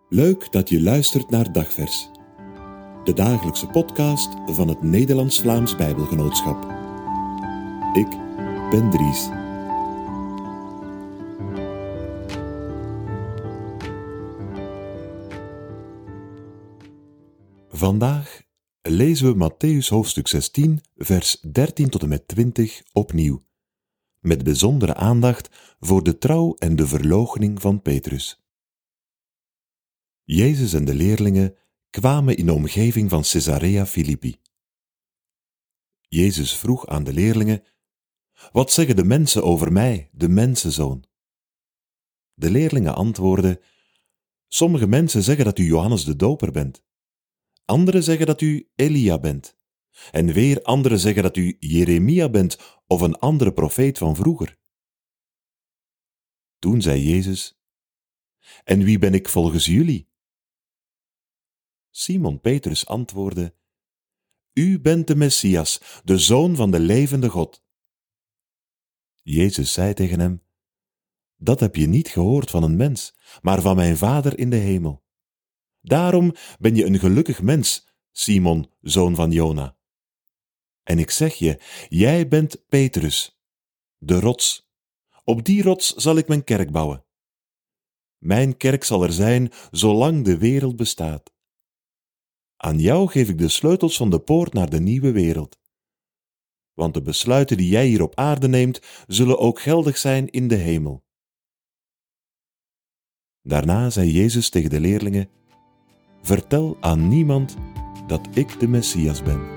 Leuk dat je luistert naar Dagvers, de dagelijkse podcast van het Nederlands-Vlaams Bijbelgenootschap. Ik ben Dries. Vandaag lezen we Mattheüs hoofdstuk 16, vers 13 tot en met 20 opnieuw, met bijzondere aandacht voor de trouw en de verloochening van Petrus. Jezus en de leerlingen kwamen in de omgeving van Caesarea Philippi. Jezus vroeg aan de leerlingen: "Wat zeggen de mensen over mij, de mensenzoon?" De leerlingen antwoordden: "Sommige mensen zeggen dat u Johannes de Doper bent. Anderen zeggen dat u Elia bent. En weer anderen zeggen dat u Jeremia bent of een andere profeet van vroeger." Toen zei Jezus: "En wie ben ik volgens jullie?" Simon Petrus antwoordde: "U bent de Messias, de Zoon van de levende God." Jezus zei tegen hem: "Dat heb je niet gehoord van een mens, maar van mijn Vader in de hemel. Daarom ben je een gelukkig mens, Simon, zoon van Jona. En ik zeg je, jij bent Petrus, de rots. Op die rots zal ik mijn kerk bouwen. Mijn kerk zal er zijn zolang de wereld bestaat. Aan jou geef ik de sleutels van de poort naar de nieuwe wereld. Want de besluiten die jij hier op aarde neemt, zullen ook geldig zijn in de hemel." Daarna zei Jezus tegen de leerlingen: "Vertel aan niemand dat ik de Messias ben."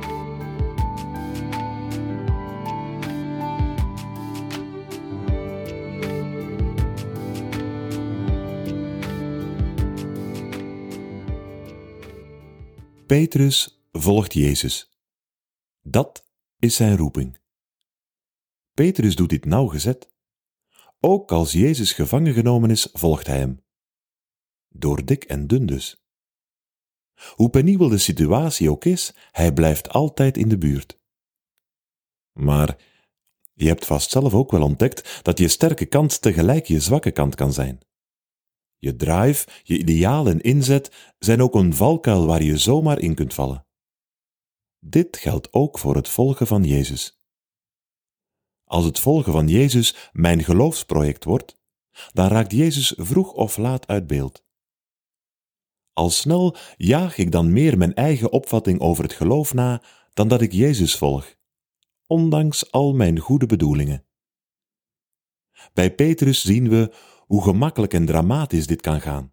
Petrus volgt Jezus. Dat is zijn roeping. Petrus doet dit nauwgezet. Ook als Jezus gevangen genomen is, volgt hij hem. Door dik en dun dus. Hoe penibel de situatie ook is, hij blijft altijd in de buurt. Maar je hebt vast zelf ook wel ontdekt dat je sterke kant tegelijk je zwakke kant kan zijn. Je drive, je ideaal en inzet zijn ook een valkuil waar je zomaar in kunt vallen. Dit geldt ook voor het volgen van Jezus. Als het volgen van Jezus mijn geloofsproject wordt, dan raakt Jezus vroeg of laat uit beeld. Al snel jaag ik dan meer mijn eigen opvatting over het geloof na dan dat ik Jezus volg, ondanks al mijn goede bedoelingen. Bij Petrus zien we hoe gemakkelijk en dramatisch dit kan gaan.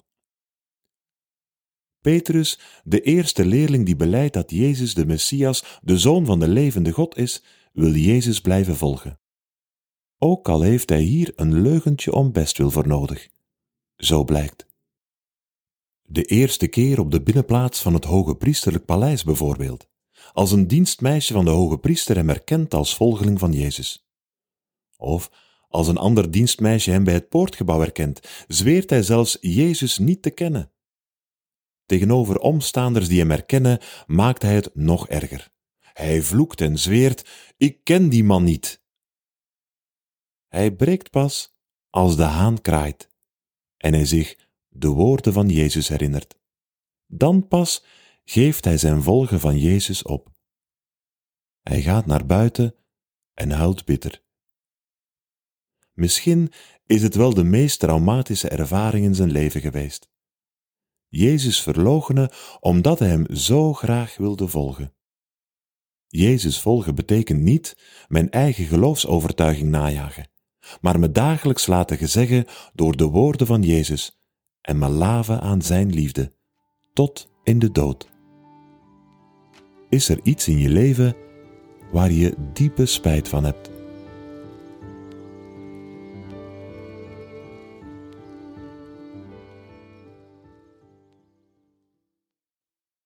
Petrus, de eerste leerling die belijdt dat Jezus de Messias, de Zoon van de levende God is, wil Jezus blijven volgen. Ook al heeft hij hier een leugentje om bestwil voor nodig. Zo blijkt. De eerste keer op de binnenplaats van het hoge priesterlijk paleis bijvoorbeeld, als een dienstmeisje van de hoge priester hem herkent als volgeling van Jezus. Of als een ander dienstmeisje hem bij het poortgebouw herkent, zweert hij zelfs Jezus niet te kennen. Tegenover omstaanders die hem herkennen, maakt hij het nog erger. Hij vloekt en zweert: "Ik ken die man niet." Hij breekt pas als de haan kraait en hij zich de woorden van Jezus herinnert. Dan pas geeft hij zijn volgen van Jezus op. Hij gaat naar buiten en huilt bitter. Misschien is het wel de meest traumatische ervaring in zijn leven geweest. Jezus verloochenen omdat hij hem zo graag wilde volgen. Jezus volgen betekent niet mijn eigen geloofsovertuiging najagen, maar me dagelijks laten gezeggen door de woorden van Jezus en me laven aan zijn liefde, tot in de dood. Is er iets in je leven waar je diepe spijt van hebt?